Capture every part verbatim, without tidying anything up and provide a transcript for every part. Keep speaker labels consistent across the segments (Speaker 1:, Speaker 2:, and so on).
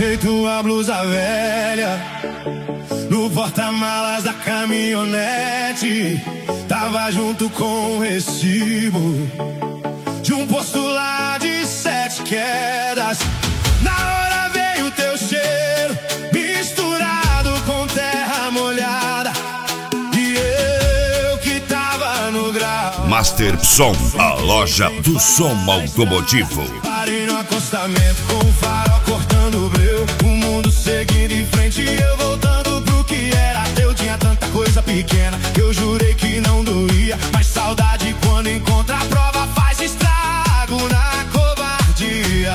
Speaker 1: Achei tua blusa velha no porta-malas da caminhonete. Tava junto com o recibo de um posto lá de Sete Quedas. Na hora veio teu cheiro misturado com terra molhada, e eu que tava no grau.
Speaker 2: Master Som, a loja do som automotivo.
Speaker 1: Parei no acostamento com o farol cortando o breu, o mundo seguindo em frente e eu voltando pro que era teu. Tinha tanta coisa pequena que eu jurei que não doía, mas saudade quando encontra a prova faz estrago na covardia.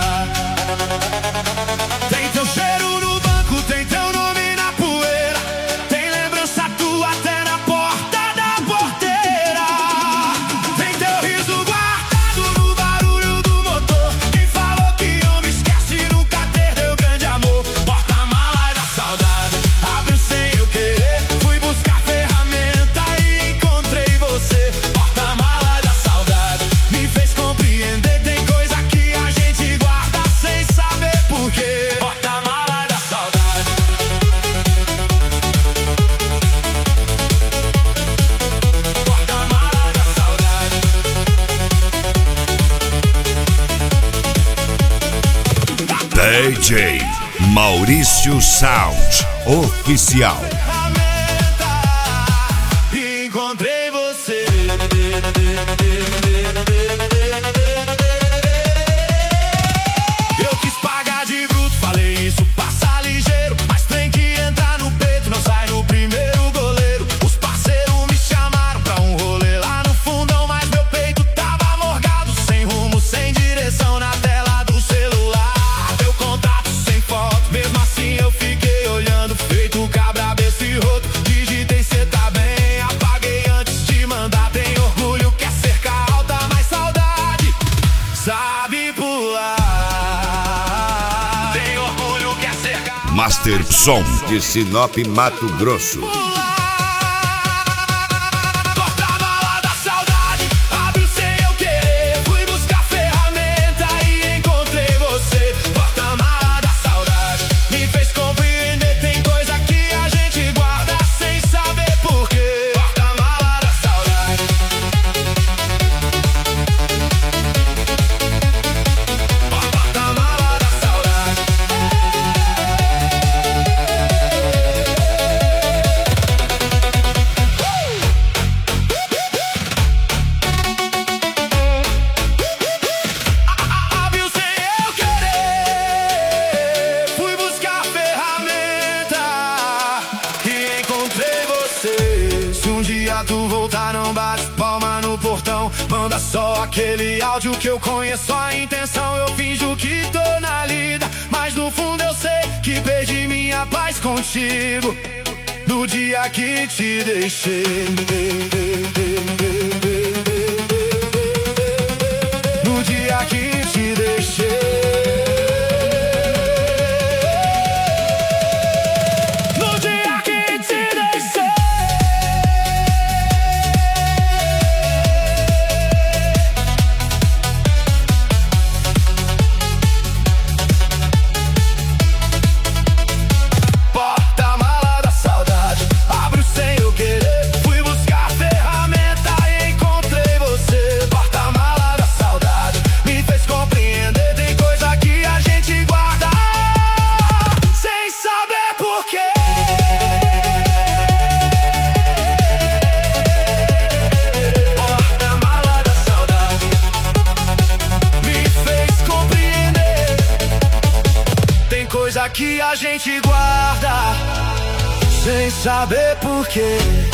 Speaker 1: Tem teu cheiro no banco, tem teu nome na poeira, tem lembrança tua até na porta da porteira. Tem teu riso guardado no barulho do motor. Quem falou que homem esquece nunca perdeu grande amor. Porta-mala da saudade abriu sem eu querer, fui buscar ferramenta e encontrei você. Porta-mala da saudade me fez compreender, tem coisa que a gente guarda sem saber por quê. Porta-mala da saudade. Porta-mala da saudade.
Speaker 2: D J Maurício Sound Oficial.
Speaker 1: Ferramenta e encontrei você. Eu quis pagar de bruto, falei isso passa ligeiro, mas tem que entrar no peito, não sai no primeiro goleiro. Os parceiros me chamaram pra um rolê lá no fundão, mas meu peito tava morgado, sem rumo, sem direção na tela do celular. Deu contato sem foto, mesmo assim eu fiquei olhando, feito cabra besta e roto. Digitei cê tá bem, apaguei antes de mandar. Tem orgulho, quer cercar alta, mas saudade sabe pular. Tem orgulho, quer cercar
Speaker 2: Master Som de Sinop, Mato Grosso.
Speaker 1: Porta-mala da saudade abriu sem eu querer, fui buscar ferramenta e encontrei você. Porta-mala da saudade me fez compreender, tem coisa que a gente guarda sem saber por quê. Porta-mala da saudade. Porta-mala da saudade. Abriu sem eu querer, fui buscar ferramenta e encontrei você. Se um dia tu voltar, não bate palma no portão, manda só aquele áudio que eu conheço a intenção. Eu finjo que tô na lida, mas no fundo eu sei que perdi minha paz contigo no dia que te deixei. No dia que te deixei. No dia que te deixei. Porta-mala da saudade abriu sem eu querer, fui buscar ferramenta e encontrei você. Porta-mala da saudade me fez compreender, tem coisa que a gente guarda sem saber por quê. Porta-mala da saudade me fez compreender, tem coisa que a gente guarda sem saber por quê.